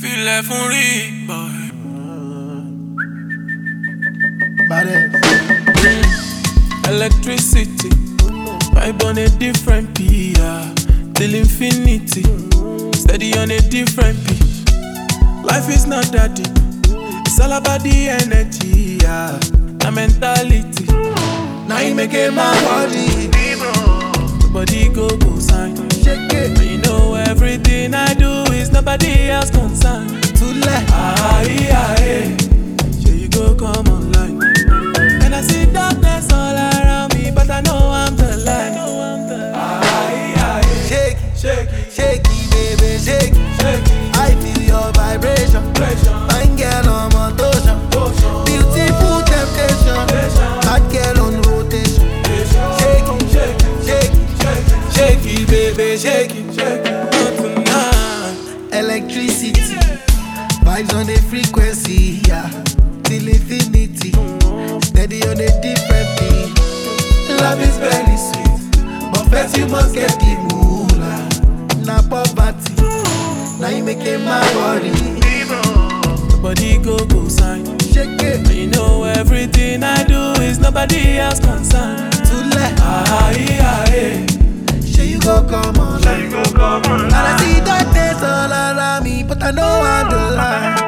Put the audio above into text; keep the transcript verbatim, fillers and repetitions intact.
Feel for it, boy. Badass. Electricity, vibe on a different P, yeah. Till infinity, steady on a different P. Life is not that deep, it's all about the energy, yeah. The mentality, now you make it my body. Nobody go go sign, Shake it. you know everything I do is nobody else concerned. To let. Ah, yeah, yeah. Here you go, come online. And I see darkness all around me, but I know I'm the light. Ah, yeah, yeah. Shake it. Shake it, Shake it, baby, shake it. shake it. I feel your vibration. Fine girl on motion. Beautiful temptation. Hot girl on rotation. Shake it, shake it, shake it. Shake it, baby, shake it, shake it. Not tonight. Electricity. Vibes on the frequency, yeah. Till infinity. Steady on a different beat. Love is very sweet, but first you must get the moolah. Na poverty, now you making my body. Nobody go go sign. Shake it. You know everything I do is nobody else concerned. To let. Ah, yeah, yeah. Sure you go come on. And I see darkness all around me, but I know I'm the light.